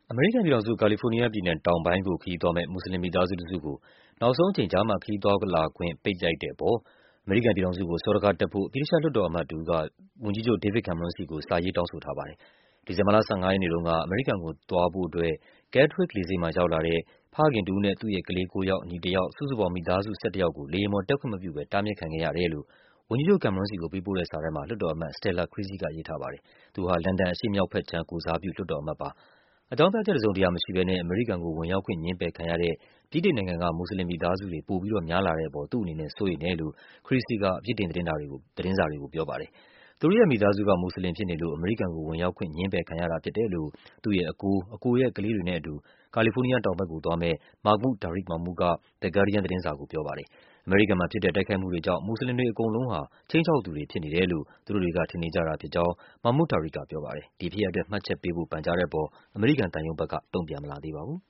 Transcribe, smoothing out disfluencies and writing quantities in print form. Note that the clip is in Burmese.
အမေရိကန်ပြည်ထောင်စု၊ ကာလီဖိုးနီးယားပြည်နယ်တောင်ပိုင်းကို ခရီးသွားမယ့် မွတ်ဆလင်မိသားစုတစုကို နောက်ဆုံးအချိန်ကျမှ ခရီးသွားလာခွင့် ပိတ်လိုက်တဲ့အပေါ် အမေရိကန်ပြည်ထောင်စုကို စောဒကတက်ဖို့ ဗြိတိသျှလွှတ်တော်အမတ်တဦးက ဝန်ကြီးချုပ် David Cameron ဆီကို စာရေးတောင်းဆိုထားပါတယ်။ ဒီဇင်ဘာလ ၁၅ ရက်နေ့တုန်းက အမေရိကန်ကိုသွားဖို့အတွက် Gatwick လေဆိပ်မှာရောက်လာတဲ့ ဖခင်တဦးနဲ့ သူ့ရဲ့ကလေး ၉ ယောက်၊ ညီတယောက် စုစုပေါင်း မိသားစု ၁၁ ယောက်ကို လေယာဉ်ပေါ်တက်ခွင့်မပြုဘဲ တားမြစ်ခံခဲ့ရတယ်လို့ ဝန်ကြီးချုပ် Cameron ဆီကို ပေးပို့တဲ့စာထဲမှာ လွှတ်တော်အမတ် Stella Creasy က ရေးထားပါတယ်။ သူဟာ လန်ဒန် အရှေ့မြောက်ဘက်ခြမ်း ကိုယ်စားပြု လွှတ်တော်အမတ်ပါ။ အကြောင်းပြချက် တစုံတရာမရှိဘဲနဲ့ အမေရိကန်ကို ဝင်ရောက်ခွင့် ငြင်းပယ်ခံရတဲ့ ဗြိတိန်နိုင်ငံက မွတ်ဆလင်မိသားစုတွေ ပိုပြီးတော့များလာတဲ့အပေါ် သူ့အနေနဲ့ စိုးရိမ်တယ်လို့ Creasy က ဗြိတိန်သတင်းစာတွေကို ပြောပါတယ်။ သူတို့ရဲ့မိသားစုက မွတ်ဆလင်ဖြစ်နေလို့ အမေရိကန်ကို ဝင်ရောက်ခွင့် ငြင်းပယ်ခံရတာဖြစ်တယ်လို့ သူ့ရဲ့အကို၊ အကိုရဲ့ကလေးတွေနဲ့အတူ ကာလီဖိုးနီးယားတောင်ဘက်ကိုသွားမယ့် Mahmood Tariq Mahmood က The Guardian သတင်းစာကို ပြောပါတယ်။ အမေရိကန်မှာဖြစ်တဲ့ တိုက်ခိုက်မှုတွေကြောင့် မွတ်ဆလင်တွေအကုန်လုံးဟာ ခြိမ်းခြောက်သူတွေဖြစ်နေတယ်လို့ သူတို့တွေက ထင်နေကြတာဖြစ်ကြောင်း Mahmood Tariq ကပြောပါတယ်။ ဒီဖြစ်ရပ်အတွက် မှတ်ချက်ပေးဖို့ ပန်ကြားတဲ့အပေါ် အမေရိကန်သံရုံးဘက်က တုံ့ပြန်မလာသေးပါဘူး